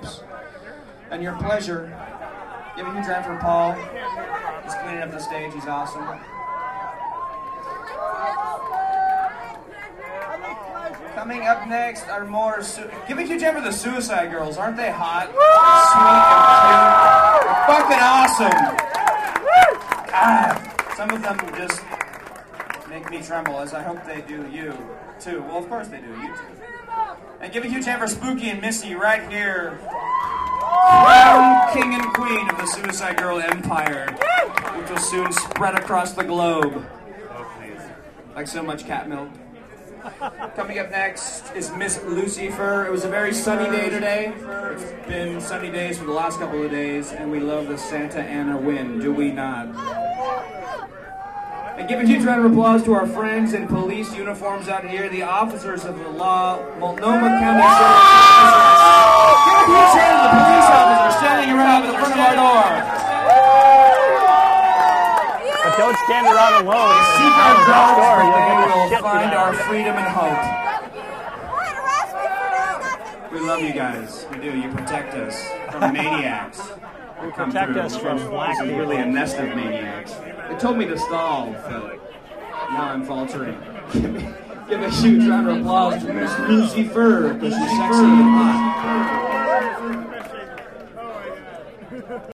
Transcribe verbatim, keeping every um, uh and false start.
helps. And your pleasure. Give a huge round for Paul. He's cleaning up the stage. He's awesome. Coming up next are more... Su Give a huge hand for the Suicide Girls. Aren't they hot? Sweet and cute. Fucking awesome. Ah, some of them just make me tremble, as I hope they do you, too. Well, of course they do. You too. And give a huge hand for Spooky and Missy right here. Crown King and Queen of the Suicide Girl Empire, which will soon spread across the globe. Like so much cat milk. Coming up next is Miss Lucifer. It was a very sunny day today. It's been sunny days for the last couple of days, and we love the Santa Ana wind, do we not? And give a huge round of applause to our friends in police uniforms out here, the officers of the law, Multnomah County Sheriff's. Give a huge hand to the police officers standing around in front of our door. But don't stand around alone. Seek our jobs, for they will find our freedom and hope. We love you guys. We do. You protect us from maniacs. You protect us from black people. Really a nest of maniacs. They told me to stall, Phil. Now I'm faltering. Give, me, give a huge round of applause to Miss Lucifer, because she's sexy and hot.